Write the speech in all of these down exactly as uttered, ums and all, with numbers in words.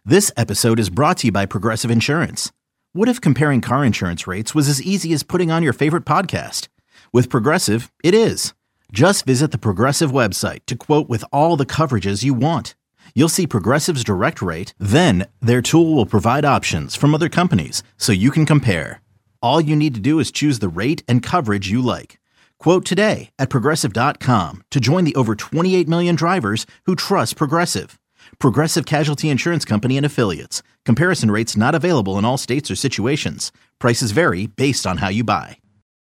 This episode is brought to you by Progressive Insurance. What if comparing car insurance rates was as easy as putting on your favorite podcast? With Progressive, it is. Just visit the Progressive website to quote with all the coverages you want. You'll see Progressive's direct rate, then their tool will provide options from other companies so you can compare. All you need to do is choose the rate and coverage you like. Quote today at progressive dot com to join the over twenty-eight million drivers who trust Progressive. Progressive Casualty Insurance Company and Affiliates. Comparison rates not available in all states or situations. Prices vary based on how you buy.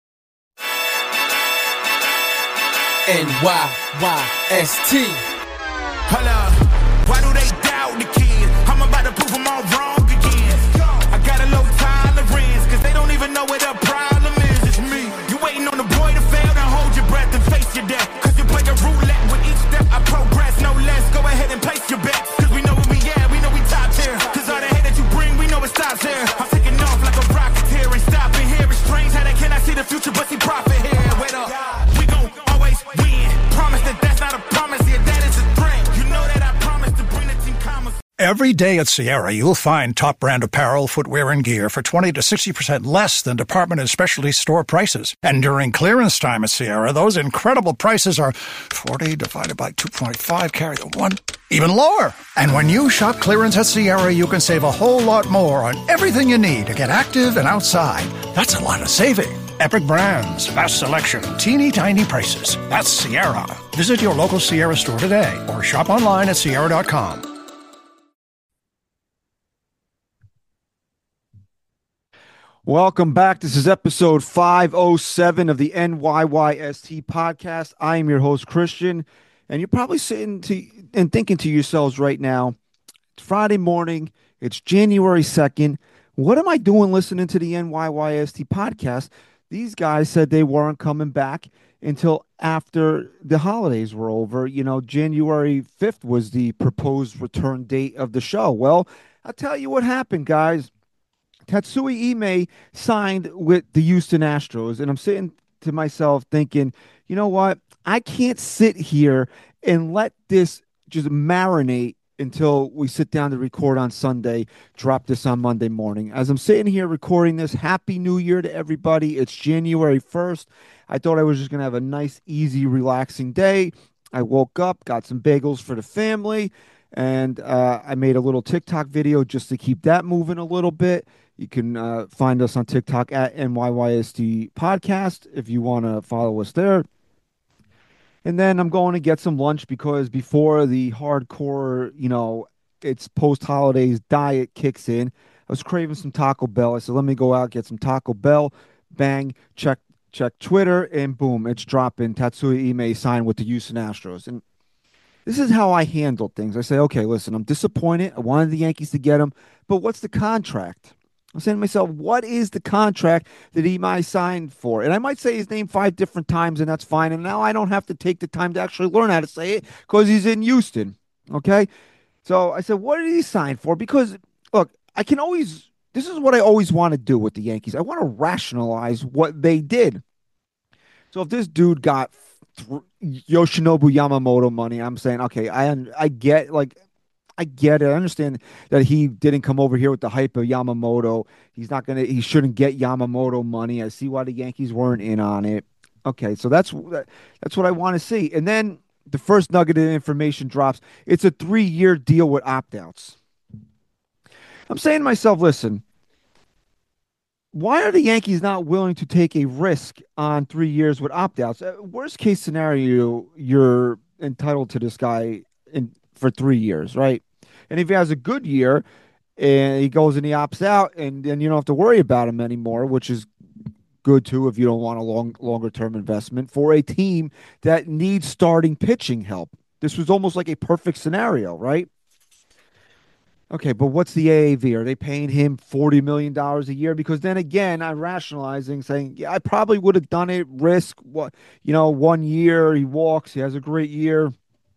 N Y Y S T. Hold up. Why do they doubt the kid? I'm about to prove them all wrong again. I got a low tolerance, cause they don't even know what the problem is. It's me. You waiting on the boy to fail, then hold your breath and face your death. Cause you play a roulette with each step I progress, no less. Go ahead and place your bets. Cause we know where we at, we know we top tier. Cause all the hate that you bring, we know it stops here. I'm taking off like a rocketeer and stopping here. It's strange how they cannot see the future, but see profit here. Wait up. We gon' always win. Promise that that's not a promise, yeah, that is a threat. You know that I promise to bring the team commas. Every day at Sierra, you'll find top brand apparel, footwear, and gear for twenty to sixty percent less than department and specialty store prices. And during clearance time at Sierra, those incredible prices are forty divided by two point five, carry the one, even lower. And when you shop clearance at Sierra, you can save a whole lot more on everything you need to get active and outside. That's a lot of saving. Epic brands, vast selection, teeny tiny prices. That's Sierra. Visit your local Sierra store today or shop online at sierra dot com. Welcome back. This is episode five oh seven of the N Y Y S T podcast. I am your host, Christian, and you're probably sitting to and thinking to yourselves right now, it's Friday morning, it's January second. What am I doing listening to the N Y Y S T podcast? These guys said they weren't coming back until after the holidays were over. You know, January fifth was the proposed return date of the show. Well, I'll tell you what happened, guys. Tatsui Ime signed with the Houston Astros, and I'm sitting to myself thinking, you know what? I can't sit here and let this just marinate until we sit down to record on Sunday, drop this on Monday morning. As I'm sitting here recording this, Happy New Year to everybody. It's January first. I thought I was just going to have a nice, easy, relaxing day. I woke up, got some bagels for the family, and uh, I made a little TikTok video just to keep that moving a little bit. You can uh, find us on TikTok at N Y Y S T Podcast if you want to follow us there. And then I'm going to get some lunch because before the hardcore, you know, it's post-holidays diet kicks in, I was craving some Taco Bell. I said, let me go out, get some Taco Bell. Bang, check check Twitter, and boom, it's dropping. Tatsui Ime signed with the Houston Astros. And this is how I handle things. I say, okay, listen, I'm disappointed. I wanted the Yankees to get him, but what's the contract? I'm saying to myself, what is the contract that he might sign for? And I might say his name five different times, and that's fine. And now I don't have to take the time to actually learn how to say it because he's in Houston. Okay? So I said, what did he sign for? Because, look, I can always, this is what I always want to do with the Yankees. I want to rationalize what they did. So if this dude got th- Yoshinobu Yamamoto money, I'm saying, okay, I I get, like, I get it. I understand that he didn't come over here with the hype of Yamamoto. He's not going to, he shouldn't get Yamamoto money. I see why the Yankees weren't in on it. Okay, so that's that's what I want to see. And then the first nugget of information drops. It's a three-year deal with opt-outs. I'm saying to myself, listen, why are the Yankees not willing to take a risk on three years with opt-outs? Uh, worst case scenario, you're entitled to this guy in for three years, right? And if he has a good year and he goes and he opts out, and then you don't have to worry about him anymore, which is good too if you don't want a long, longer term investment for a team that needs starting pitching help. This was almost like a perfect scenario, right? Okay, but what's the A A V? Are they paying him forty million dollars a year? Because then again, I'm rationalizing, saying, yeah, I probably would have done it, risk, what, you know, one year, he walks, he has a great year.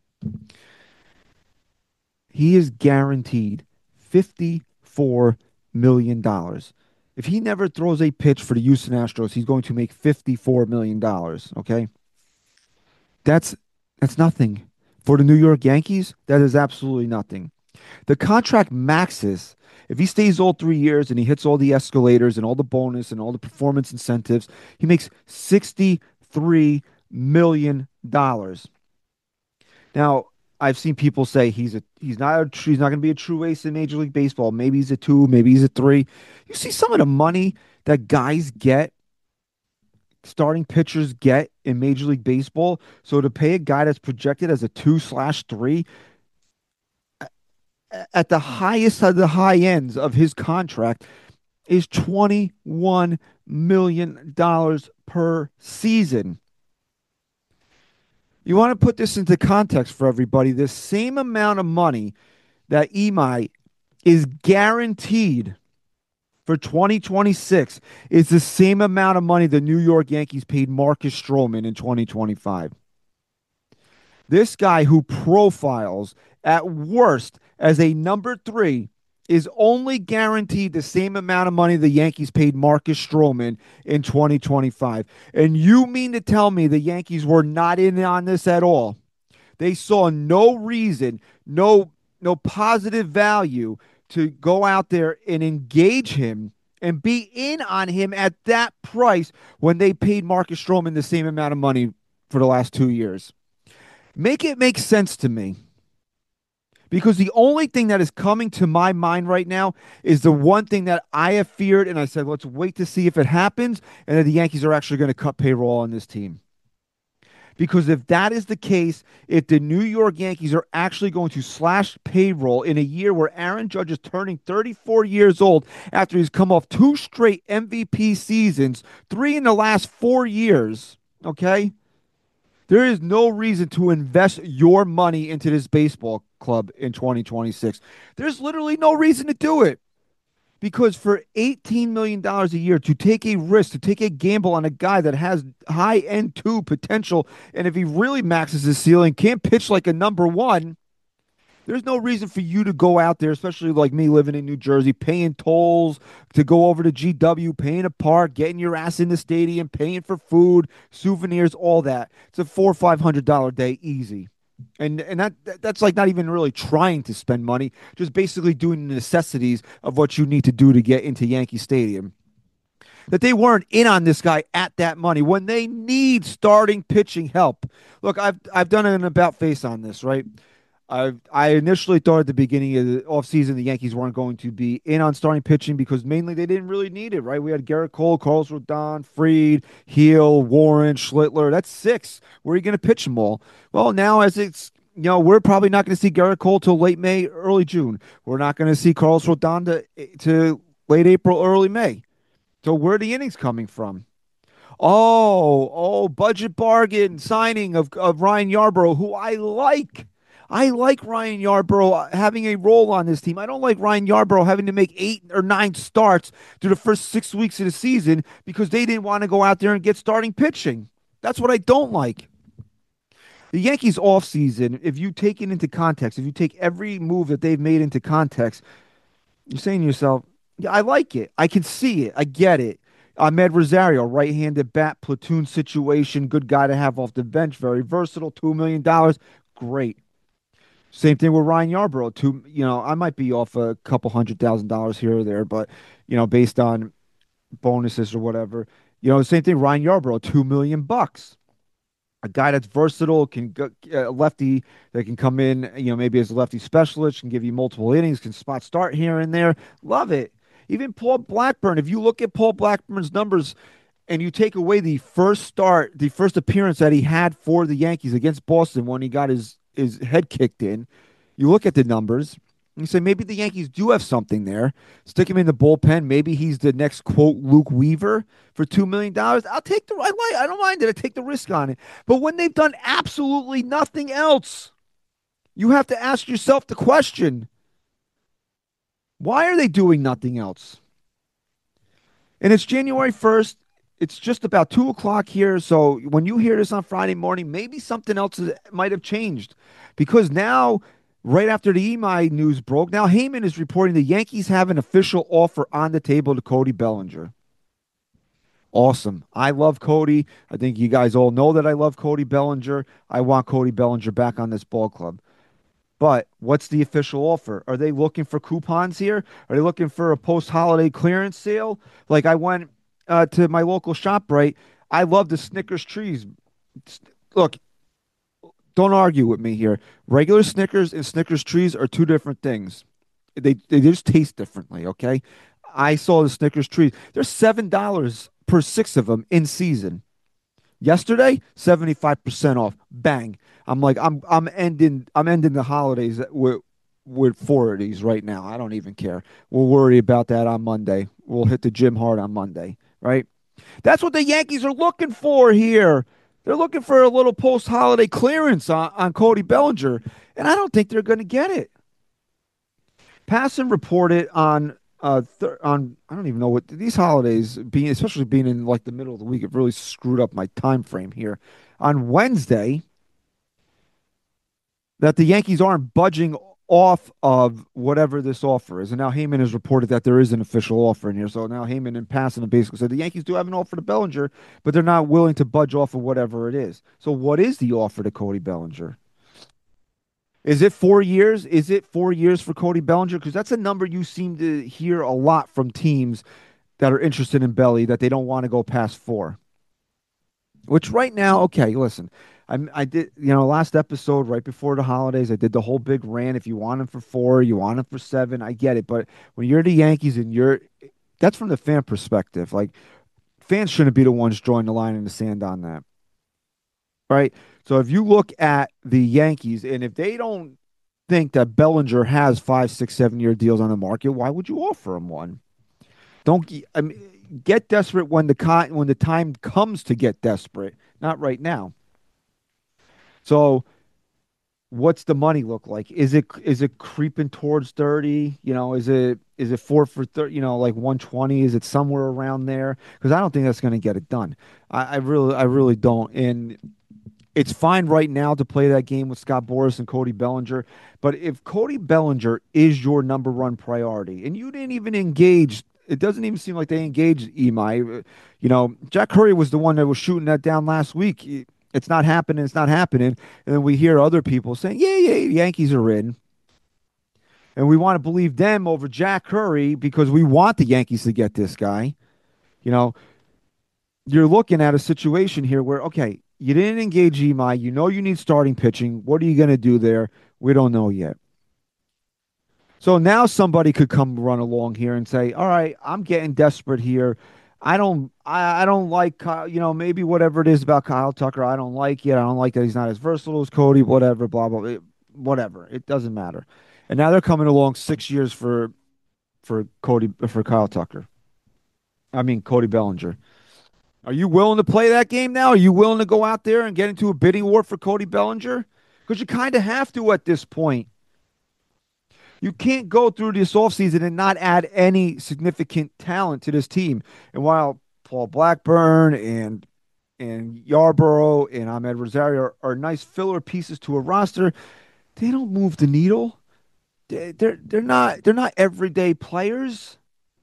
He is guaranteed fifty-four million dollars. If he never throws a pitch for the Houston Astros, he's going to make fifty-four million dollars, okay? That's that's nothing. For the New York Yankees, that is absolutely nothing. The contract maxes. If he stays all three years and he hits all the escalators and all the bonus and all the performance incentives, he makes sixty-three million dollars. Now, I've seen people say he's a he's not a, he's not going to be a true ace in Major League Baseball. Maybe he's a two, maybe he's a three. You see some of the money that guys get, starting pitchers get in Major League Baseball. So to pay a guy that's projected as a two slash three at the highest of the high ends of his contract is twenty-one million dollars per season. You want to put this into context for everybody. The same amount of money that Imai is guaranteed for twenty twenty-six is the same amount of money the New York Yankees paid Marcus Stroman in twenty twenty-five. This guy who profiles at worst as a number three is only guaranteed the same amount of money the Yankees paid Marcus Stroman in twenty twenty-five. And you mean to tell me the Yankees were not in on this at all? They saw no reason, no no positive value to go out there and engage him and be in on him at that price when they paid Marcus Stroman the same amount of money for the last two years. Make it make sense to me. Because the only thing that is coming to my mind right now is the one thing that I have feared, and I said, let's wait to see if it happens, and that the Yankees are actually going to cut payroll on this team. Because if that is the case, if the New York Yankees are actually going to slash payroll in a year where Aaron Judge is turning thirty-four years old after he's come off two straight M V P seasons, three in the last four years, okay? There is no reason to invest your money into this baseball club in twenty twenty-six. There's literally no reason to do it. Because for eighteen million dollars a year, to take a risk, to take a gamble on a guy that has high-end two potential, and if he really maxes his ceiling, can't pitch like a number one, there's no reason for you to go out there, especially like me living in New Jersey, paying tolls to go over to G W, paying a park, getting your ass in the stadium, paying for food, souvenirs, all that. It's a four or five hundred dollar day easy. And and that that's like not even really trying to spend money, just basically doing the necessities of what you need to do to get into Yankee Stadium. That they weren't in on this guy at that money when they need starting pitching help. Look, I've I've done an about face on this, right? I I initially thought at the beginning of the offseason the Yankees weren't going to be in on starting pitching because mainly they didn't really need it, right? We had Garrett Cole, Carlos Rodon, Fried, Heel, Warren, Schlittler. That's six. Where are you going to pitch them all? Well, now as it's, you know, we're probably not going to see Garrett Cole till late May, early June. We're not going to see Carlos Rodon to, to late April, early May. So where are the innings coming from? Oh, oh, budget bargain signing of, of Ryan Yarbrough, who I like. I like Ryan Yarbrough having a role on this team. I don't like Ryan Yarbrough having to make eight or nine starts through the first six weeks of the season because they didn't want to go out there and get starting pitching. That's what I don't like. The Yankees offseason, if you take it into context, if you take every move that they've made into context, you're saying to yourself, yeah, I like it. I can see it. I get it. Ahmed Rosario, right-handed bat, platoon situation, good guy to have off the bench, very versatile, two million dollars, great. Same thing with Ryan Yarbrough. Two, you know, I might be off a couple hundred thousand dollars here or there, but you know, based on bonuses or whatever, you know, same thing. Ryan Yarbrough, two million bucks. A guy that's versatile, can go, a lefty that can come in, you know, maybe as a lefty specialist, can give you multiple innings, can spot start here and there. Love it. Even Paul Blackburn. If you look at Paul Blackburn's numbers, and you take away the first start, the first appearance that he had for the Yankees against Boston when he got his his head kicked in, you look at the numbers, and you say maybe the Yankees do have something there. Stick him in the bullpen. Maybe he's the next, quote, Luke Weaver for two million dollars. I'll take the, I like, I don't mind it. I take the risk on it. But when they've done absolutely nothing else, you have to ask yourself the question, why are they doing nothing else? And it's January first. It's just about two o'clock here, so when you hear this on Friday morning, maybe something else might have changed. Because now, right after the Imai news broke, now Heyman is reporting the Yankees have an official offer on the table to Cody Bellinger. Awesome. I love Cody. I think you guys all know that I love Cody Bellinger. I want Cody Bellinger back on this ball club. But what's the official offer? Are they looking for coupons here? Are they looking for a post-holiday clearance sale? Like I went uh, to my local shop, right? I love the Snickers trees. S- Look, don't argue with me here. Regular Snickers and Snickers trees are two different things. They they just taste differently, okay? I saw the Snickers trees. They're seven dollars per six of them in season. Yesterday, seventy-five percent off. Bang. I'm like, I'm I'm ending I'm ending the holidays with with four of these right now. I don't even care. We'll worry about that on Monday. We'll hit the gym hard on Monday, right? That's what the Yankees are looking for here. They're looking for a little post-holiday clearance on, on Cody Bellinger, and I don't think they're going to get it. Passon reported on uh th- on I don't even know what these holidays being, especially being in like the middle of the week, it really screwed up my time frame here. On Wednesday, that the Yankees aren't budging off of whatever this offer is, and now Heyman has reported that there is an official offer in here. So now Heyman and Passon have basically said the Yankees do have an offer to Bellinger, but they're not willing to budge off of whatever it is. So what is the offer to Cody Bellinger? Is it four years? Is it four years for Cody Bellinger? Because that's a number you seem to hear a lot from teams that are interested in Belly that they don't want to go past four. Which right now, okay, listen, I I did you know last episode right before the holidays, I did the whole big rant. If you want him for four, you want him for seven. I get it, but when you're the Yankees and you're, that's from the fan perspective. Like fans shouldn't be the ones drawing the line in the sand on that, right? So if you look at the Yankees and if they don't think that Bellinger has five, six, seven year deals on the market, why would you offer him one? Don't I mean, get desperate when the con, when the time comes to get desperate, not right now. So what's the money look like? Is it is it creeping towards thirty? You know, is it is it four for thirty, you know, like one twenty? Is it somewhere around there? Because I don't think that's going to get it done. I, I really I really don't. And it's fine right now to play that game with Scott Boras and Cody Bellinger. But if Cody Bellinger is your number one priority, and you didn't even engage, it doesn't even seem like they engaged Imai. You know, Jack Curry was the one that was shooting that down last week. It's not happening. It's not happening. And then we hear other people saying, yeah, yeah, Yankees are in. And we want to believe them over Jack Curry because we want the Yankees to get this guy. You know, you're looking at a situation here where, okay, you didn't engage Imai. You know you need starting pitching. What are you going to do there? We don't know yet. So now somebody could come run along here and say, all right, I'm getting desperate here. I don't I, I don't like Kyle, you know, maybe whatever it is about Kyle Tucker, I don't like it. I don't like that he's not as versatile as Cody, whatever, blah, blah, blah. Whatever. It doesn't matter. And now they're coming along six years for for Cody for Kyle Tucker. I mean Cody Bellinger. Are you willing to play that game now? Are you willing to go out there and get into a bidding war for Cody Bellinger? Because you kind of have to at this point. You can't go through this offseason and not add any significant talent to this team. And while Paul Blackburn and and Yarborough and Ahmed Rosario are, are nice filler pieces to a roster, they don't move the needle. They, they're they're not they're not everyday players.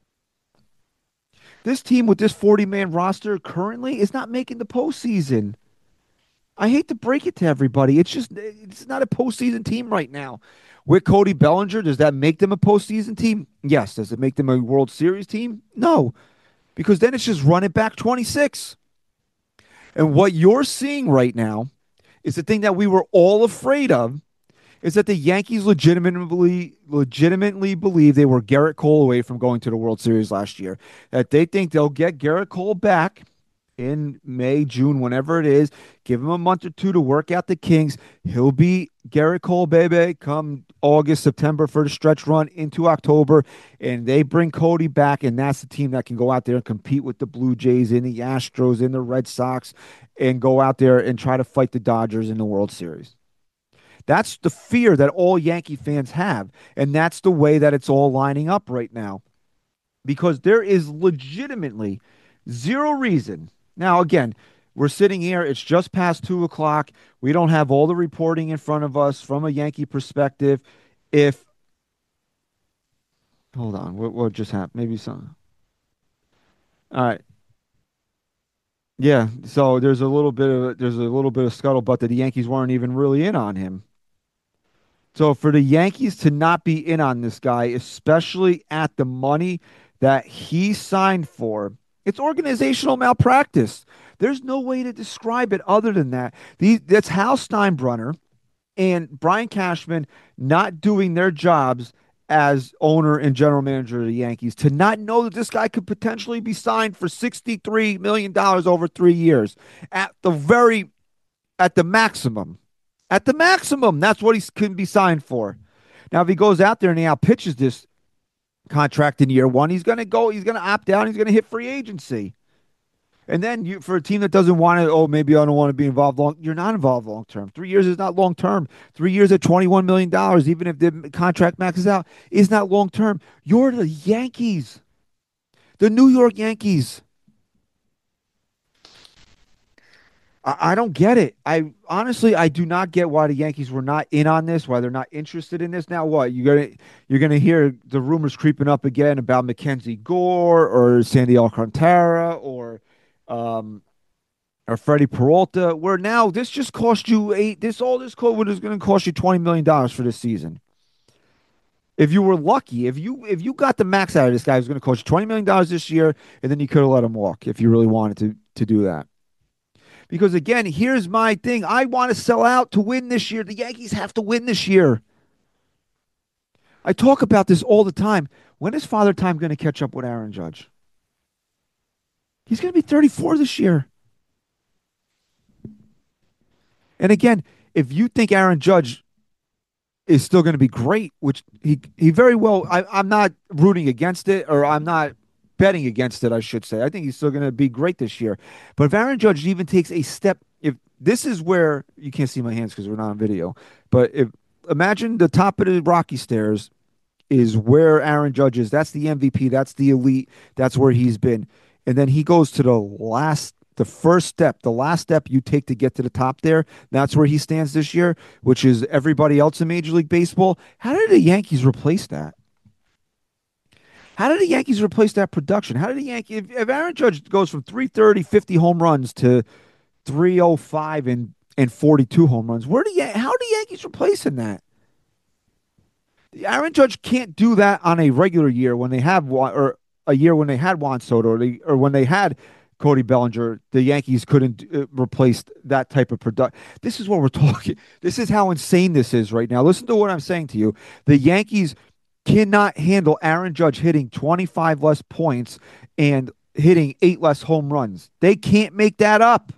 This team with this forty man roster currently is not making the postseason. I hate to break it to everybody. It's just it's not a postseason team right now. With Cody Bellinger, does that make them a postseason team? Yes. Does it make them a World Series team? No. Because then it's just run it back twenty-six. And what you're seeing right now is the thing that we were all afraid of is that the Yankees legitimately legitimately believe they were Garrett Cole away from going to the World Series last year. That they think they'll get Garrett Cole back in May, June, whenever it is. Give him a month or two to work out the kinks. He'll be Garrett Cole, baby, come August, September for the stretch run into October. And they bring Cody back, and that's the team that can go out there and compete with the Blue Jays and the Astros and the Red Sox and go out there and try to fight the Dodgers in the World Series. That's the fear that all Yankee fans have. And that's the way that it's all lining up right now. Because there is legitimately zero reason. Now, again, we're sitting here. It's just past two o'clock. We don't have all the reporting in front of us from a Yankee perspective. If, hold on, what, what just happened? Maybe some. All right. Yeah, so there's a little bit of there's a little bit of scuttlebutt that the Yankees weren't even really in on him. So for the Yankees to not be in on this guy, especially at the money that he signed for, it's organizational malpractice. There's no way to describe it other than that. These, that's Hal Steinbrenner and Brian Cashman not doing their jobs as owner and general manager of the Yankees, to not know that this guy could potentially be signed for sixty-three million dollars over three years at the very, at the maximum. At the maximum, that's what he can be signed for. Now, if he goes out there and he outpitches this contract in year one, he's going to go, he's going to opt out, he's going to hit free agency. And then you, for a team that doesn't want to, oh, maybe I don't want to be involved long, you're not involved long term. Three years is not long term. Three years at twenty-one million dollars, even if the contract maxes out, is not long term. You're the Yankees, the New York Yankees. I, I don't get it. I honestly, I do not get why the Yankees were not in on this, why they're not interested in this. Now, what you're gonna you're gonna hear the rumors creeping up again about Mackenzie Gore or Sandy Alcantara or um, or Freddie Peralta, where now this just cost you eight. This all this COVID is going to cost you twenty million dollars for this season. If you were lucky, if you if you got the max out of this guy, it was going to cost you twenty million dollars this year, and then you could have let him walk if you really wanted to to do that. Because again, here's my thing: I want to sell out to win this year. The Yankees have to win this year. I talk about this all the time. When is Father Time going to catch up with Aaron Judge? He's going to be thirty-four this year. And again, if you think Aaron Judge is still going to be great, which he he very well, I, I'm not rooting against it, or I'm not betting against it, I should say. I think he's still going to be great this year. But if Aaron Judge even takes a step, if this is where, you can't see my hands because we're not on video, but if imagine the top of the Rocky Stairs is where Aaron Judge is. That's the M V P. That's the elite. That's where he's been. And then he goes to the last, the first step, the last step you take to get to the top there. That's where he stands this year, which is everybody else in Major League Baseball. How did the Yankees replace that? How did the Yankees replace that production? How did the Yankees, if, if Aaron Judge goes from three thirty, fifty home runs to three oh five and, and forty-two home runs, where do you, how are the Yankees replacing that? Aaron Judge can't do that on a regular year when they have one, or a year when they had Juan Soto, or, they, or when they had Cody Bellinger. The Yankees couldn't uh, replace that type of production. This is what we're talking. This is how insane this is right now. Listen to what I'm saying to you. The Yankees cannot handle Aaron Judge hitting twenty-five less points and hitting eight less home runs. They can't make that up.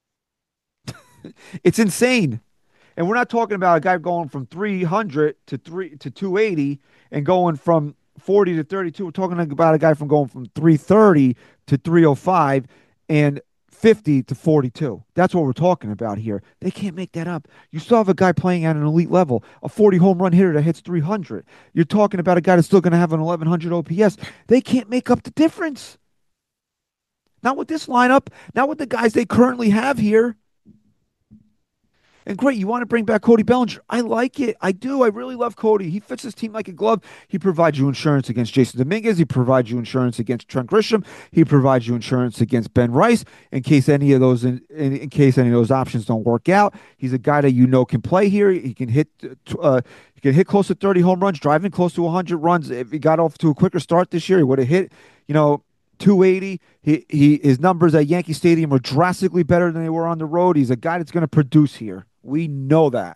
It's insane. And we're not talking about a guy going from three hundred to three to two eighty and going from forty to thirty-two. We're talking about a guy from going from three thirty to three oh five and fifty to forty-two. That's what we're talking about here. They can't make that up. You still have a guy playing at an elite level, a forty home run hitter that hits three hundred. You're talking about a guy that's still going to have an eleven hundred O P S. They can't make up the difference. Not with this lineup, not with the guys they currently have here. And great, you want to bring back Cody Bellinger. I like it. I do. I really love Cody. He fits his team like a glove. He provides you insurance against Jason Dominguez. He provides you insurance against Trent Grisham. He provides you insurance against Ben Rice in case any of those in, in, in case any of those options don't work out. He's a guy that you know can play here. He can hit uh, he can hit close to thirty home runs, driving close to one hundred runs. If he got off to a quicker start this year, he would have hit, you know, two eighty. He he his numbers at Yankee Stadium were drastically better than they were on the road. He's a guy that's going to produce here. We know that.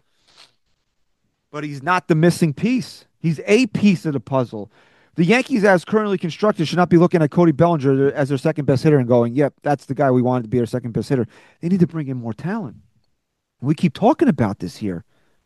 But he's not the missing piece. He's a piece of the puzzle. The Yankees, as currently constructed, should not be looking at Cody Bellinger as their second best hitter and going, yep, that's the guy we wanted to be our second best hitter. They need to bring in more talent. We keep talking about this here.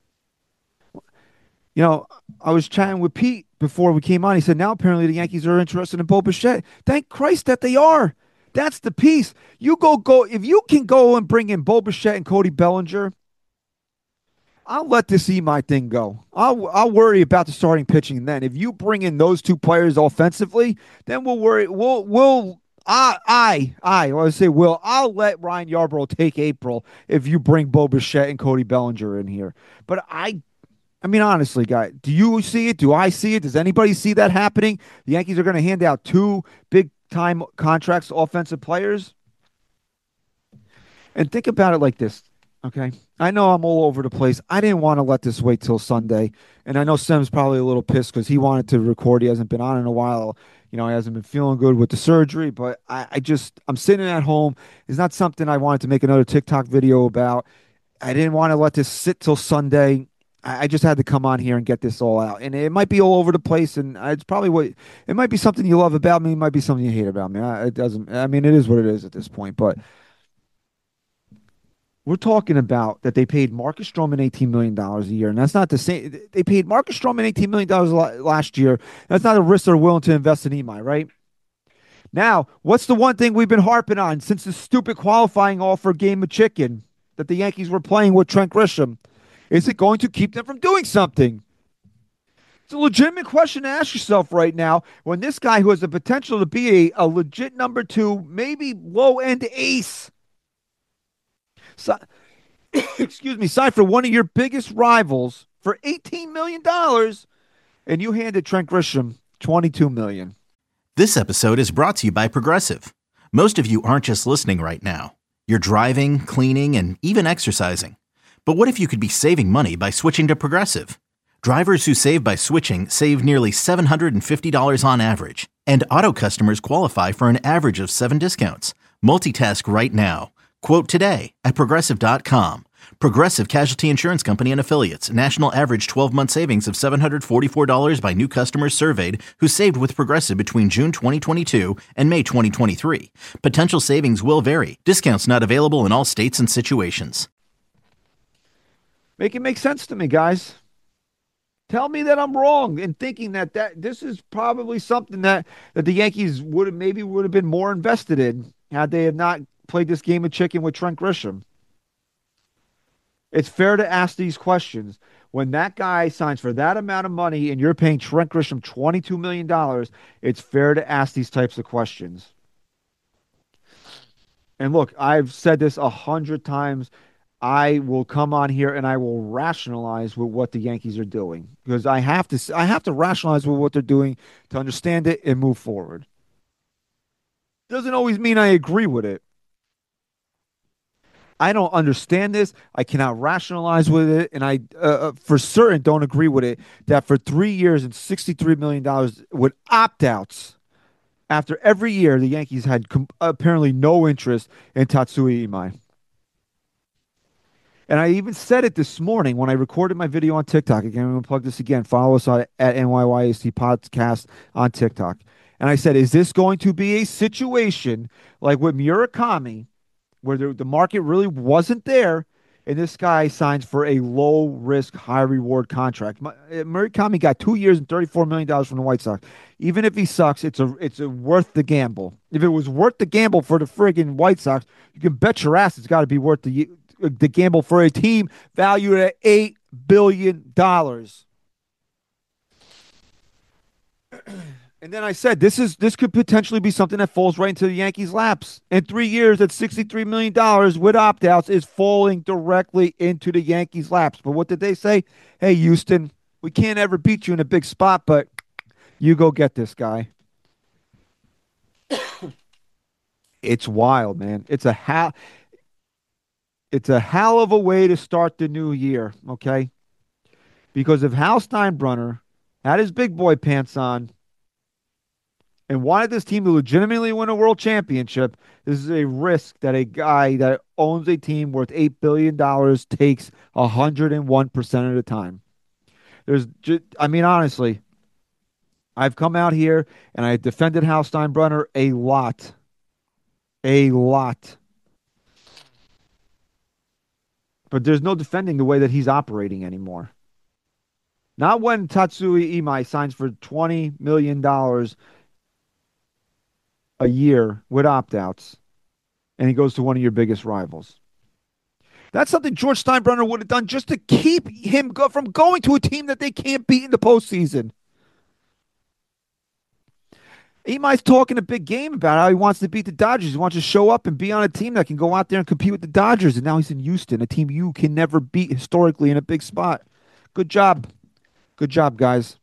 You know, I was chatting with Pete before we came on. He said now apparently the Yankees are interested in Bo Bichette. Thank Christ that they are. That's the piece. You go, go. If you can go and bring in Bo Bichette and Cody Bellinger, I'll let this E my thing go. I'll I'll worry about the starting pitching then. If you bring in those two players offensively, then we'll worry. We'll we'll I I I want to say will. I'll let Ryan Yarbrough take April if you bring Bo Bichette and Cody Bellinger in here. But I. I mean, honestly, guy, do you see it? Do I see it? Does anybody see that happening? The Yankees are going to hand out two big-time contracts to offensive players? And think about it like this. Okay. I know I'm all over the place. I didn't want to let this wait till Sunday. And I know Sam's probably a little pissed because he wanted to record. He hasn't been on in a while. You know, he hasn't been feeling good with the surgery, but I, I just, I'm sitting at home. It's not something I wanted to make another TikTok video about. I didn't want to let this sit till Sunday. I, I just had to come on here and get this all out. And it might be all over the place. And it's probably what, it might be something you love about me. It might be something you hate about me. I, it doesn't, I mean, it is what it is at this point, but we're talking about that they paid Marcus Stroman eighteen million dollars a year, and that's not the same. They paid Marcus Stroman eighteen million dollars last year. That's not a risk they're willing to invest in Imai, right? Now, what's the one thing we've been harping on since the stupid qualifying offer game of chicken that the Yankees were playing with Trent Grisham? Is it going to keep them from doing something? It's a legitimate question to ask yourself right now when this guy who has the potential to be a, a legit number two, maybe low-end ace, so, excuse me, signed for one of your biggest rivals for eighteen million dollars, and you handed Trent Grisham twenty-two million dollars. This episode is brought to you by Progressive. Most of you aren't just listening right now. You're driving, cleaning, and even exercising. But what if you could be saving money by switching to Progressive? Drivers who save by switching save nearly seven hundred fifty dollars on average, and auto customers qualify for an average of seven discounts. Multitask right now. Quote today at progressive dot com. Progressive Casualty Insurance Company and Affiliates. National average twelve-month savings of seven hundred forty-four dollars by new customers surveyed who saved with Progressive between June twenty twenty-two and May twenty twenty-three. Potential savings will vary. Discounts not available in all states and situations. Make it make sense to me, guys. Tell me that I'm wrong in thinking that, that this is probably something that, that the Yankees would have maybe would have been more invested in had they have not played this game of chicken with Trent Grisham. It's fair to ask these questions. When that guy signs for that amount of money and you're paying Trent Grisham twenty-two million dollars, it's fair to ask these types of questions. And look, I've said this a hundred times. I will come on here and I will rationalize with what the Yankees are doing because I have to I have to rationalize with what they're doing to understand it and move forward. Doesn't always mean I agree with it. I don't understand this. I cannot rationalize with it. And I, uh, for certain, don't agree with it that for three years and sixty-three million dollars with opt-outs, after every year, the Yankees had com- apparently no interest in Tatsui Imai. And I even said it this morning when I recorded my video on TikTok. Again, I'm going to plug this again. Follow us on, at N Y Y S T Podcast on TikTok. And I said, is this going to be a situation like with Murakami, where the, the market really wasn't there, and this guy signs for a low-risk, high-reward contract? Murakami got two years and thirty-four million dollars from the White Sox. Even if he sucks, it's a it's a worth the gamble. If it was worth the gamble for the friggin' White Sox, you can bet your ass it's got to be worth the the gamble for a team valued at eight billion dollars. And then I said, this is this could potentially be something that falls right into the Yankees' laps. In three years, at sixty-three million dollars with opt-outs is falling directly into the Yankees' laps. But what did they say? Hey, Houston, we can't ever beat you in a big spot, but you go get this guy. It's wild, man. It's a ha- It's a hell of a way to start the new year, okay? Because if Hal Steinbrenner had his big boy pants on and wanted this team to legitimately win a world championship, this is a risk that a guy that owns a team worth eight billion dollars takes one hundred one percent of the time. There's just, I mean, honestly, I've come out here and I defended Hal Steinbrenner a lot. A lot. But there's no defending the way that he's operating anymore. Not when Tatsui Imai signs for twenty million dollars a year with opt-outs, and he goes to one of your biggest rivals. That's something George Steinbrenner would have done just to keep him go from going to a team that they can't beat in the postseason. Imai's talking a big game about how he wants to beat the Dodgers. He wants to show up and be on a team that can go out there and compete with the Dodgers, and now he's in Houston, a team you can never beat historically in a big spot. Good job. Good job, guys.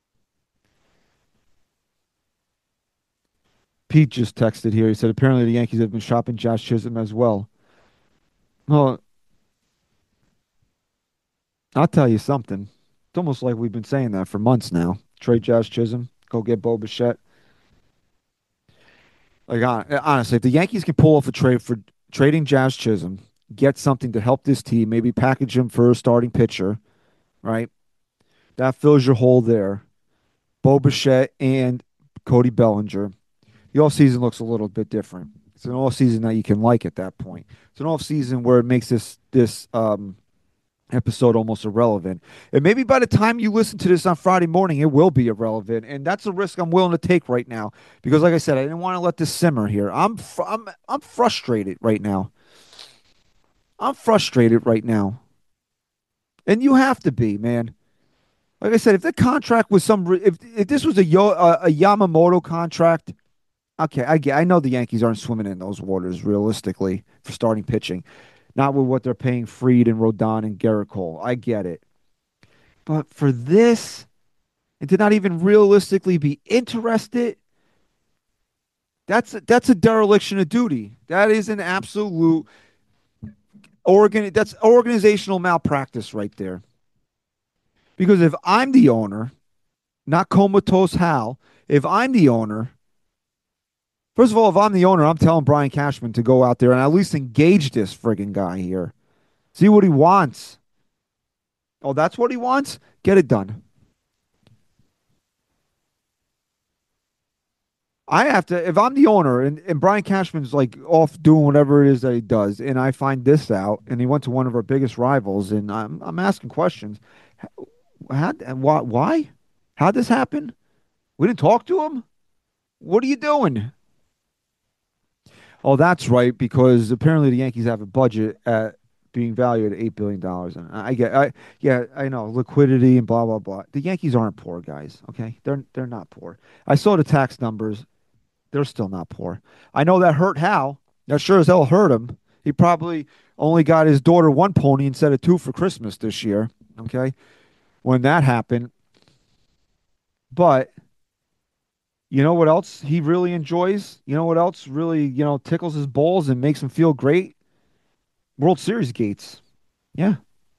Pete just texted here. He said, apparently the Yankees have been shopping Josh Chisholm as well. Well, I'll tell you something. It's almost like we've been saying that for months now. Trade Jazz Chisholm, go get Bo Bichette. Like hon- honestly, if the Yankees can pull off a trade for trading Jazz Chisholm, get something to help this team, maybe package him for a starting pitcher, right? That fills your hole there. Bo Bichette and Cody Bellinger. The off season looks a little bit different. It's an off season that you can like at that point. It's an off season where it makes this this um, episode almost irrelevant. And maybe by the time you listen to this on Friday morning, it will be irrelevant. And that's a risk I'm willing to take right now because, like I said, I didn't want to let this simmer here. I'm fr- I'm I'm frustrated right now. I'm frustrated right now, and you have to be, man. Like I said, if the contract was some, if if this was a Yo, a, a Yamamoto contract, okay, I get. I know the Yankees aren't swimming in those waters realistically for starting pitching, not with what they're paying Freed and Rodon and Garrett Cole. I get it. But for this, and to not even realistically be interested, that's a, that's a dereliction of duty. That is an absolute organ. That's organizational malpractice right there. Because if I'm the owner, not comatose Hal, if I'm the owner, first of all, if I'm the owner, I'm telling Brian Cashman to go out there and at least engage this friggin' guy here. See what he wants. Oh, that's what he wants? Get it done. I have to, if I'm the owner and, and Brian Cashman's like off doing whatever it is that he does, and I find this out, and he went to one of our biggest rivals, and I'm, I'm asking questions. How, why, why? How'd this happen? We didn't talk to him? What are you doing? Oh, that's right, because apparently the Yankees have a budget at being valued at eight billion dollars. And I get, I yeah, I know liquidity and blah blah blah. The Yankees aren't poor, guys. Okay, they're they're not poor. I saw the tax numbers. They're still not poor. I know that hurt Hal. That sure as hell hurt him. He probably only got his daughter one pony instead of two for Christmas this year. Okay, when that happened. But you know what else he really enjoys? You know what else really, you know, tickles his balls and makes him feel great? World Series gates. Yeah.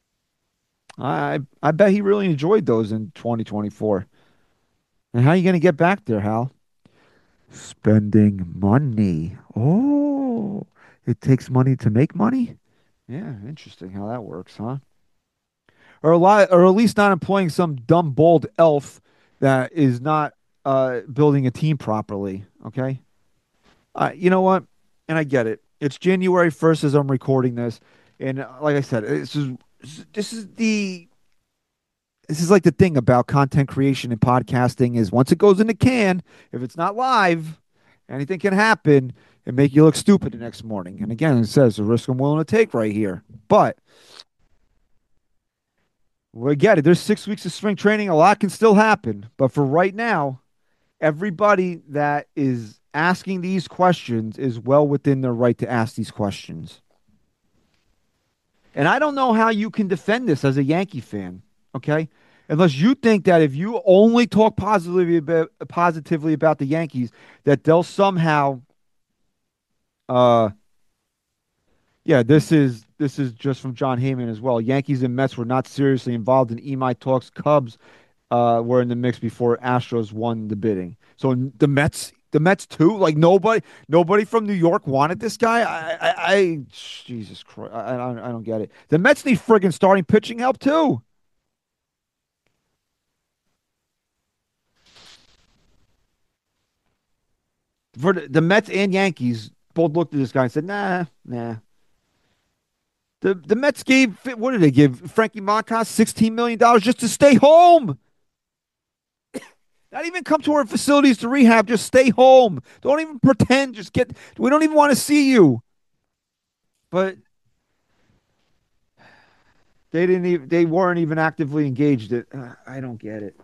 I I bet he really enjoyed those in twenty twenty-four. And how are you going to get back there, Hal? Spending money. Oh, it takes money to make money? Yeah, interesting how that works, huh? Or a lot, or at least not employing some dumb bald elf that is not uh, building a team properly. Okay. Uh, you know what? And I get it. It's January first as I'm recording this, and uh, like I said, this is this is the this is like the thing about content creation and podcasting is once it goes in the can, if it's not live, anything can happen and make you look stupid the next morning. And again, it says the risk I'm willing to take right here. But we get it. There's six weeks of spring training. A lot can still happen. But for right now, everybody that is asking these questions is well within their right to ask these questions. And I don't know how you can defend this as a Yankee fan, okay? Unless you think that if you only talk positively about, positively about the Yankees, that they'll somehow, uh, yeah, this is this is just from John Heyman as well. Yankees and Mets were not seriously involved in Imai talks. Cubs uh, were in the mix before Astros won the bidding. So the Mets, the Mets too. Like nobody, nobody from New York wanted this guy. I, I, I Jesus Christ, I, I, don't- I don't get it. The Mets need friggin' starting pitching help too. For the, the Mets and Yankees both looked at this guy and said, "Nah, nah." The the Mets gave what did they give Frankie Montas sixteen million dollars just to stay home. Not even come to our facilities to rehab. Just stay home. Don't even pretend. Just get. We don't even want to see you. But they didn't even. They weren't even actively engaged. It. Uh, I don't get it.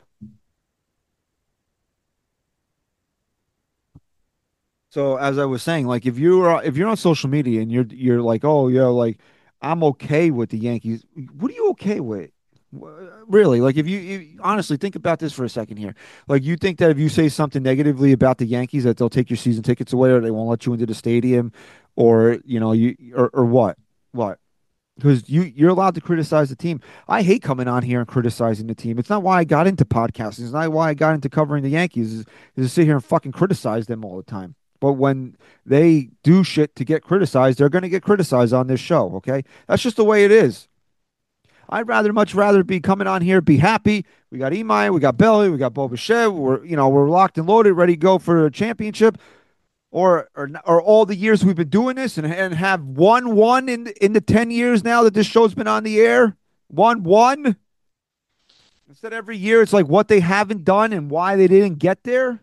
So as I was saying, like if you're if you're on social media and you're you're like, oh yeah, like I'm okay with the Yankees. What are you okay with? Wh- Really? Like if you, you honestly think about this for a second here. Like you think that if you say something negatively about the Yankees that they'll take your season tickets away or they won't let you into the stadium or you know you or, or what? What? because you you're allowed to criticize the team. I hate coming on here and criticizing the team. It's not why I got into podcasting. It's not why I got into covering the Yankees. Is, is to sit here and fucking criticize them all the time. But when they do shit to get criticized, they're going to get criticized on this show. Okay, that's just the way it is. I'd rather much rather be coming on here, be happy. We got Imai, we got Belly, we got Bo Bichette. We're you know we're locked and loaded, ready to go for a championship. Or, or or all the years we've been doing this and, and have won one in in the ten years now that this show's been on the air. One one. Instead, every year it's like what they haven't done and why they didn't get there.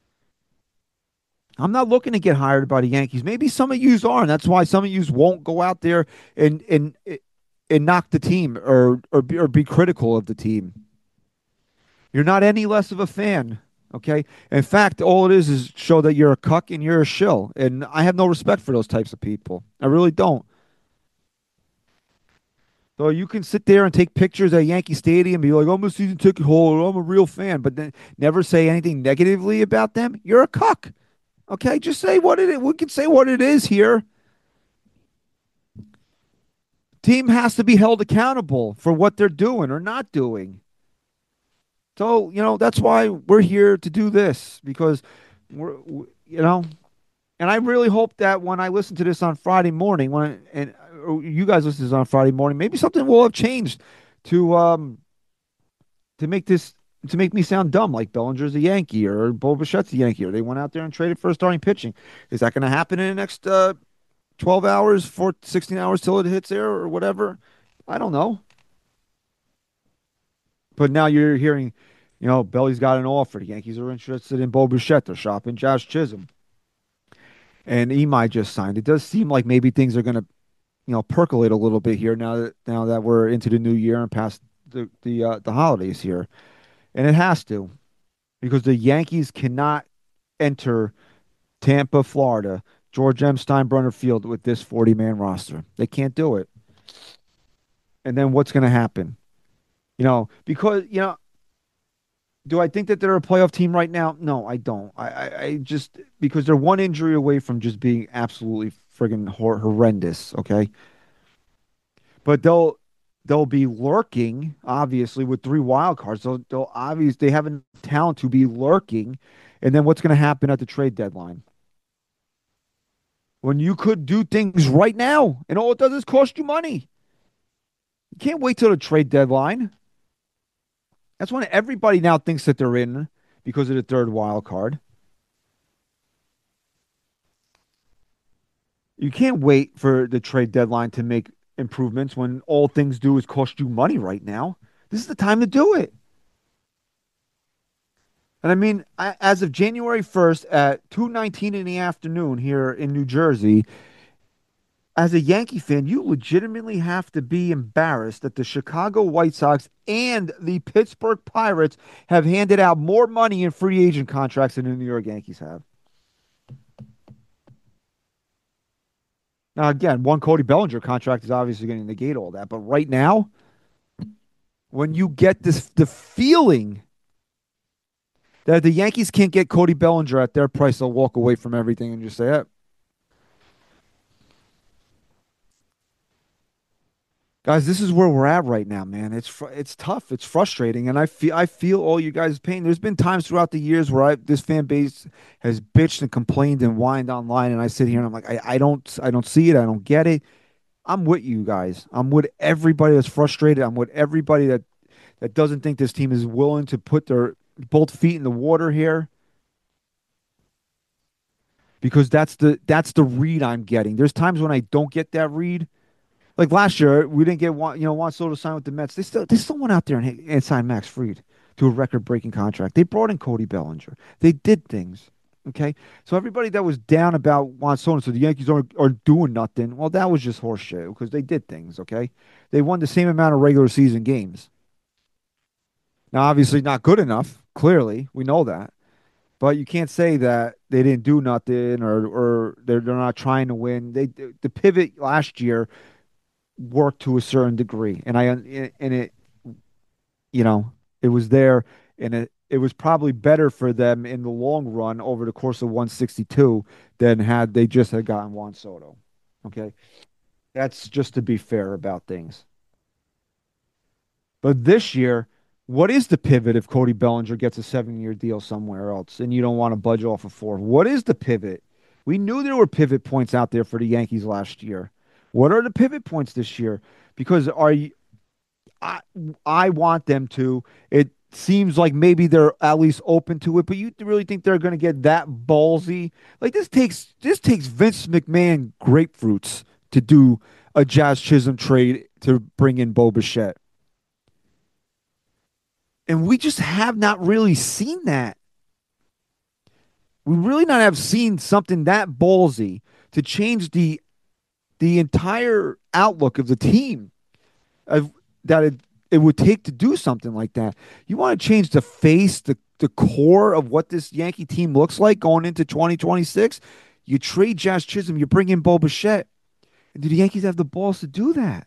I'm not looking to get hired by the Yankees. Maybe some of yous are, and that's why some of yous won't go out there and and and knock the team or or be, or be critical of the team. You're not any less of a fan. Okay. In fact, all it is is show that you're a cuck and you're a shill. And I have no respect for those types of people. I really don't. So you can sit there and take pictures at Yankee Stadium and be like, I'm a season ticket holder, I'm a real fan, but then never say anything negatively about them. You're a cuck. Okay. Just say what it is. We can say what it is here. Team has to be held accountable for what they're doing or not doing. So, you know, that's why we're here to do this because we're, we, you know, and I really hope that when I listen to this on Friday morning, when and or you guys listen to this on Friday morning, maybe something will have changed to um to make this to make me sound dumb, like Bellinger's a Yankee or Bo Bichette's a Yankee, or they went out there and traded for starting pitching. Is that going to happen in the next uh, twelve hours, four, sixteen hours till it hits air or whatever? I don't know. But now you're hearing, you know, Belly's got an offer. The Yankees are interested in Bo Bichette. They're shopping Josh Chisholm. And Imai just signed. It does seem like maybe things are going to, you know, percolate a little bit here now that now that we're into the new year and past the the uh, the holidays here. And it has to, because the Yankees cannot enter Tampa, Florida, George M. Steinbrenner Field with this forty-man roster. They can't do it. And then what's going to happen? You know, because, you know, do I think that they're a playoff team right now? No, I don't. I, I, I just, because they're one injury away from just being absolutely friggin' hor- horrendous, okay? But they'll they'll be lurking, obviously, with three wild cards. So they'll obviously, they have enough talent to be lurking. And then what's going to happen at the trade deadline? When you could do things right now, and all it does is cost you money. You can't wait till the trade deadline. That's when everybody now thinks that they're in because of the third wild card. You can't wait for the trade deadline to make improvements when all things do is cost you money right now. This is the time to do it. And I mean, I, as of January first at two nineteen in the afternoon here in New Jersey, as a Yankee fan, you legitimately have to be embarrassed that the Chicago White Sox and the Pittsburgh Pirates have handed out more money in free agent contracts than the New York Yankees have. Now, again, one Cody Bellinger contract is obviously going to negate all that. But right now, when you get this, the feeling that the Yankees can't get Cody Bellinger at their price, they'll walk away from everything and just say, eh. Guys, this is where we're at right now, man. It's fr- it's tough. It's frustrating, and I feel I feel all you guys' pain. There's been times throughout the years where I this fan base has bitched and complained and whined online, and I sit here and I'm like, I, I don't I don't see it. I don't get it. I'm with you guys. I'm with everybody that's frustrated. I'm with everybody that that doesn't think this team is willing to put their both feet in the water here, because that's the that's the read I'm getting. There's times when I don't get that read. Like last year, we didn't get Juan, you know, Juan Soto signed with the Mets. They still they still went out there and, and signed Max Fried to a record-breaking contract. They brought in Cody Bellinger. They did things. Okay, so everybody that was down about Juan Soto, so the Yankees aren't are doing nothing. Well, that was just horseshit because they did things. Okay, they won the same amount of regular season games. Now, obviously, not good enough. Clearly, we know that. But you can't say that they didn't do nothing or or they're they're not trying to win. They the pivot last year worked to a certain degree, and I and it, you know, it was there, and it it was probably better for them in the long run over the course of one sixty-two than had they just had gotten Juan Soto. Okay, That's just to be fair about things. But this year, what is the pivot if Cody Bellinger gets a seven-year deal somewhere else and you don't want to budge off of four? What is the pivot? We knew there were pivot points out there for the Yankees last year. What are the pivot points this year? Because are you, I I want them to. It seems like maybe they're at least open to it, but you really think they're going to get that ballsy? Like this takes this takes Vince McMahon grapefruits to do a Jazz Chisholm trade to bring in Bo Bichette. And we just have not really seen that. We really not have seen something that ballsy to change the the entire outlook of the team of, that it, it would take to do something like that. You want to change the face, the, the core of what this Yankee team looks like going into twenty twenty-six. You trade Jazz Chisholm, you bring in Bo Bichette. And do the Yankees have the balls to do that?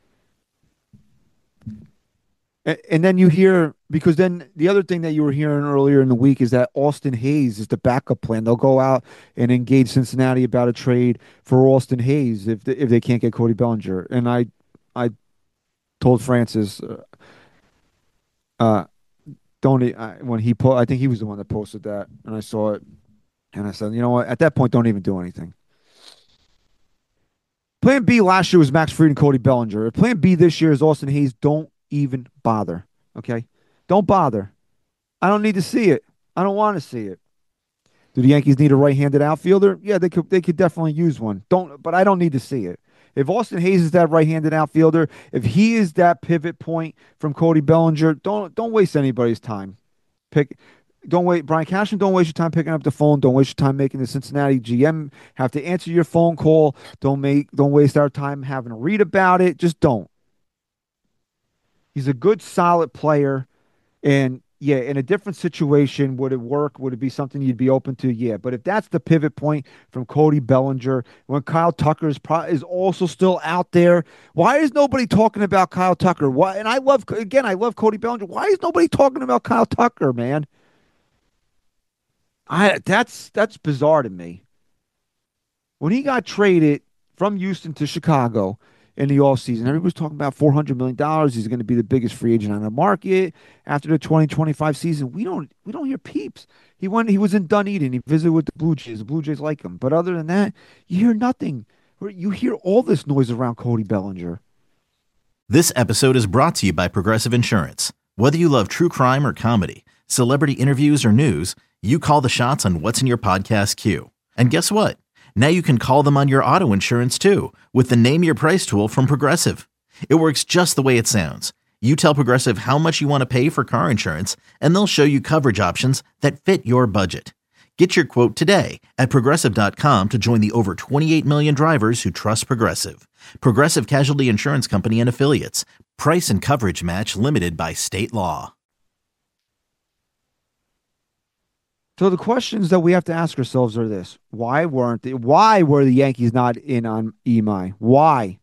And then you hear, because then the other thing that you were hearing earlier in the week is that Austin Hayes is the backup plan. They'll go out and engage Cincinnati about a trade for Austin Hayes if they, if they can't get Cody Bellinger. And I, I told Francis, uh, uh don't I, when he po- I think he was the one that posted that, and I saw it, and I said, you know what? At that point, don't even do anything. Plan B last year was Max Fried and Cody Bellinger. Plan B this year is Austin Hayes. Don't even bother. Okay? Don't bother. I don't need to see it. I don't want to see it. Do the Yankees need a right-handed outfielder? Yeah, they could they could definitely use one. Don't but I don't need to see it. If Austin Hayes is that right-handed outfielder, if he is that pivot point from Cody Bellinger, don't don't waste anybody's time. Pick don't wait Brian Cashman, don't waste your time picking up the phone. Don't waste your time making the Cincinnati G M have to answer your phone call. Don't make don't waste our time having to read about it. Just don't. He's a good, solid player. And yeah, in a different situation, would it work? Would it be something you'd be open to? Yeah. But if that's the pivot point from Cody Bellinger, when Kyle Tucker is, pro- is also still out there, why is nobody talking about Kyle Tucker? Why? And I love, again, I love Cody Bellinger. Why is nobody talking about Kyle Tucker, man? I that's that's bizarre to me. When he got traded from Houston to Chicago in the offseason, everybody was talking about four hundred million dollars. He's going to be the biggest free agent on the market after the twenty twenty-five season. We don't we don't hear peeps. He went he was in Dunedin. He visited with the Blue Jays. The Blue Jays like him. But other than that, you hear nothing. You hear all this noise around Cody Bellinger. This episode is brought to you by Progressive Insurance. Whether you love true crime or comedy, celebrity interviews or news, you call the shots on what's in your podcast queue. And guess what? Now you can call them on your auto insurance too with the Name Your Price tool from Progressive. It works just the way it sounds. You tell Progressive how much you want to pay for car insurance, and they'll show you coverage options that fit your budget. Get your quote today at progressive dot com to join the over twenty-eight million drivers who trust Progressive. Progressive Casualty Insurance Company and Affiliates. Price and coverage match limited by state law. So the questions that we have to ask ourselves are this: Why weren't they, why were the Yankees not in on Imai? Why?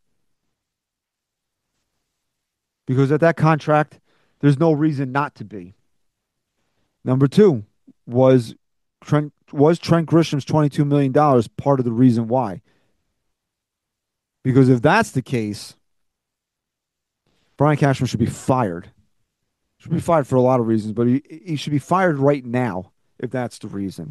Because at that contract, there's no reason not to be. Number two, was Trent was Trent Grisham's twenty-two million dollars part of the reason why? Because if that's the case, Brian Cashman should be fired. Should be fired for a lot of reasons, but he, he should be fired right now if that's the reason.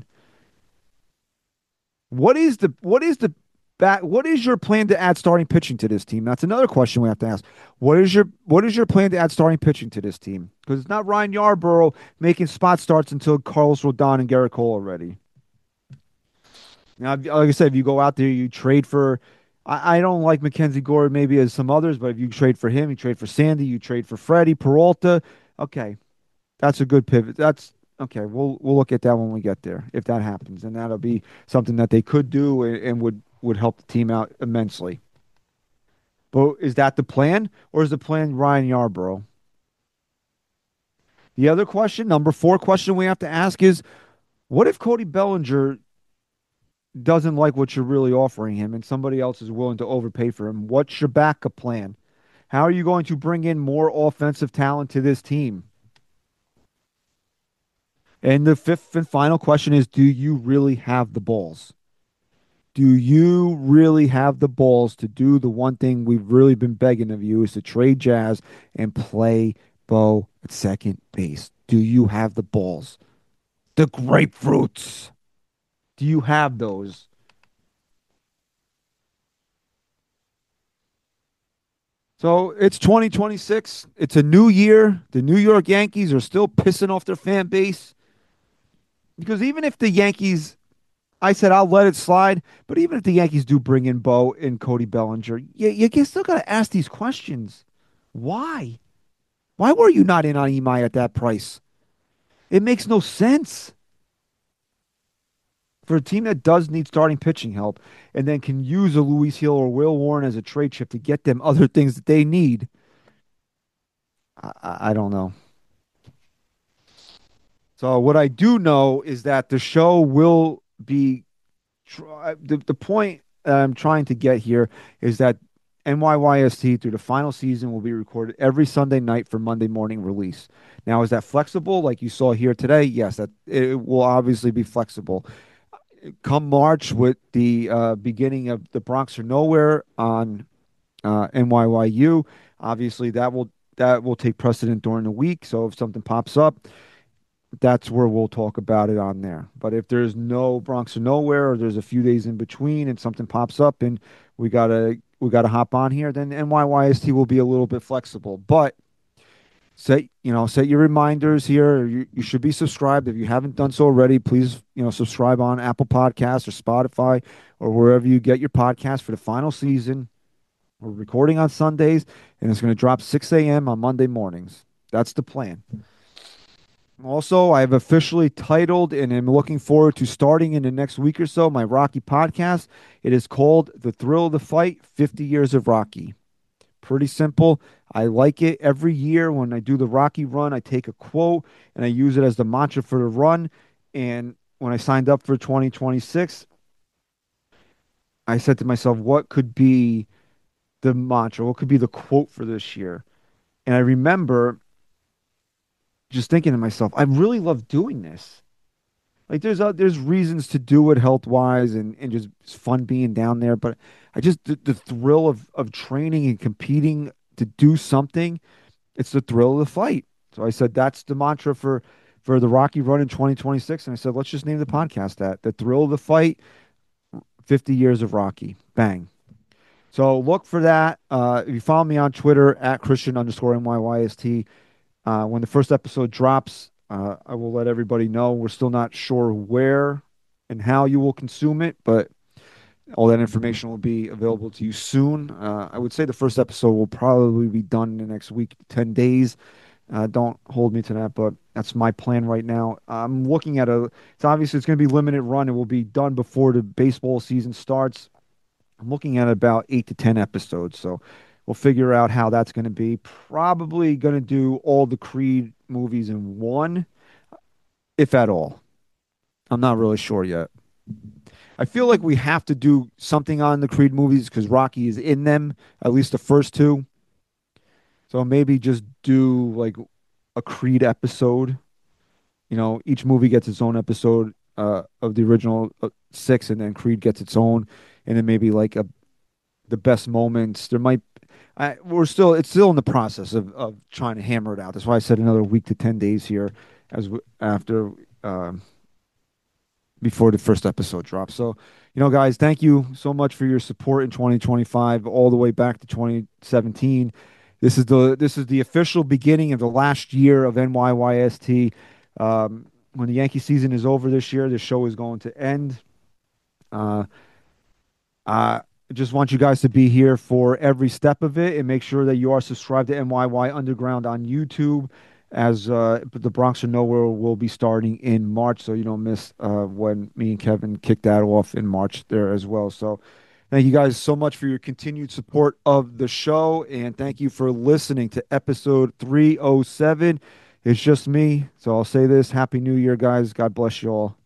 What is the what is the back what is your plan to add starting pitching to this team? That's another question we have to ask. What is your what is your plan to add starting pitching to this team? Because it's not Ryan Yarbrough making spot starts until Carlos Rodon and Garrett Cole are ready. Now, like I said, if you go out there, you trade for I, I don't like Mackenzie Gore maybe as some others, but if you trade for him, you trade for Sandy, you trade for Freddie, Peralta, okay. That's a good pivot. That's Okay, we'll we'll look at that when we get there, if that happens, and that'll be something that they could do and, and would would help the team out immensely. But is that the plan, or is the plan Ryan Yarbrough? The other question, number four question we have to ask is, what if Cody Bellinger doesn't like what you're really offering him, and somebody else is willing to overpay for him? What's your backup plan? How are you going to bring in more offensive talent to this team? And the fifth and final question is, do you really have the balls? Do you really have the balls to do the one thing we've really been begging of you, is to trade Jazz and play Bo at second base? Do you have the balls? The grapefruits. Do you have those? So it's twenty twenty-six. It's a new year. The New York Yankees are still pissing off their fan base. Because even if the Yankees, I said I'll let it slide, but even if the Yankees do bring in Bo and Cody Bellinger, you, you still got to ask these questions. Why? Why were you not in on Imai at that price? It makes no sense. For a team that does need starting pitching help and then can use a Luis Hill or Will Warren as a trade chip to get them other things that they need, I, I don't know. So what I do know is that the show will be the, the point that I'm trying to get here is that N Y Y S T through the final season will be recorded every Sunday night for Monday morning release. Now, is that flexible like you saw here today? Yes, that it will obviously be flexible. Come March, with the uh, beginning of the Bronx or Nowhere on uh, N Y Y U, obviously that will that will take precedent during the week. So if something pops up, that's where we'll talk about it on there. But if there's no Bronx or Nowhere, or there's a few days in between and something pops up and we gotta we gotta hop on here, then N Y Y S T will be a little bit flexible. But set you know set your reminders here. You, you should be subscribed. If you haven't done so already, please you know subscribe on Apple Podcasts or Spotify or wherever you get your podcast for the final season. We're recording on Sundays, and it's going to drop six a.m. on Monday mornings. That's the plan. Also, I have officially titled and am looking forward to starting in the next week or so my Rocky podcast. It is called The Thrill of the Fight, fifty years of Rocky. Pretty simple. I like it. Every year when I do the Rocky run, I take a quote and I use it as the mantra for the run. And when I signed up for twenty twenty-six, I said to myself, what could be the mantra? What could be the quote for this year? And I remember just thinking to myself, I really love doing this. Like there's uh, there's reasons to do it health wise and, and just it's fun being down there. But I just the, the thrill of, of training and competing to do something, it's the thrill of the fight. So I said that's the mantra for for the Rocky run in twenty twenty-six. And I said, let's just name the podcast that. The Thrill of the Fight, fifty years of Rocky. Bang. So look for that. Uh, if you follow me on Twitter at Christian underscore N Y Y S T, uh, when the first episode drops, Uh, I will let everybody know. We're still not sure where and how you will consume it, but all that information will be available to you soon. Uh, I would say the first episode will probably be done in the next week, ten days. Uh, don't hold me to that, but that's my plan right now. I'm looking at a, it's obviously it's going to be limited run. It will be done before the baseball season starts. I'm looking at about eight to ten episodes, so we'll figure out how that's going to be. Probably going to do all the Creed movies in one, if at all. I'm not really sure yet. I feel like we have to do something on the Creed movies because Rocky is in them, at least the first two. So maybe just do like a Creed episode. You know, each movie gets its own episode uh, of the original uh, six, and then Creed gets its own, and then maybe like a the best moments. There might I, we're still it's still in the process of, of trying to hammer it out. That's why I said another week to ten days here as w- after um, before the first episode drops. So, you know, guys, thank you so much for your support in twenty twenty-five, all the way back to twenty seventeen. This is the this is the official beginning of the last year of N Y Y S T. Um, when the Yankee season is over this year, the show is going to end. Uh, uh I just want you guys to be here for every step of it and make sure that you are subscribed to N Y Y Underground on YouTube, as uh, the Bronx or Nowhere will be starting in March, so you don't miss uh, when me and Kevin kick that off in March there as well. So thank you guys so much for your continued support of the show, and thank you for listening to episode three oh seven. It's just me, so I'll say this. Happy New Year, guys. God bless you all.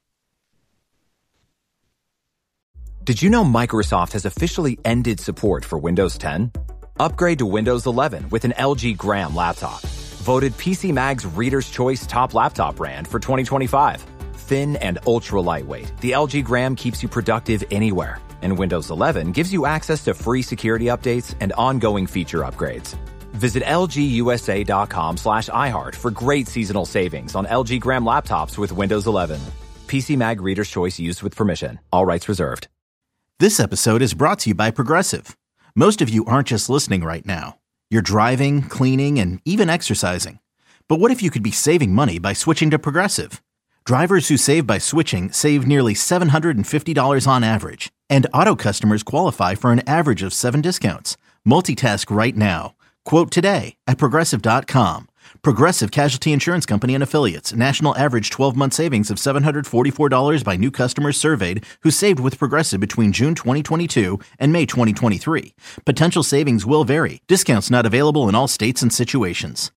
Did you know Microsoft has officially ended support for Windows ten? Upgrade to Windows eleven with an L G Gram laptop. Voted P C Mag's Reader's Choice Top Laptop Brand for twenty twenty-five. thin and ultra lightweight, the L G Gram keeps you productive anywhere. And Windows eleven gives you access to free security updates and ongoing feature upgrades. Visit lgusa.com slash iHeart for great seasonal savings on L G Gram laptops with Windows eleven. P C Mag Reader's Choice used with permission. All rights reserved. This episode is brought to you by Progressive. Most of you aren't just listening right now. You're driving, cleaning, and even exercising. But what if you could be saving money by switching to Progressive? Drivers who save by switching save nearly seven hundred fifty dollars on average. And auto customers qualify for an average of seven discounts. Multitask right now. Quote today at Progressive dot com. Progressive Casualty Insurance Company and Affiliates. National average twelve-month savings of seven hundred forty-four dollars by new customers surveyed who saved with Progressive between June twenty twenty-two and May twenty twenty-three. Potential savings will vary. Discounts not available in all states and situations.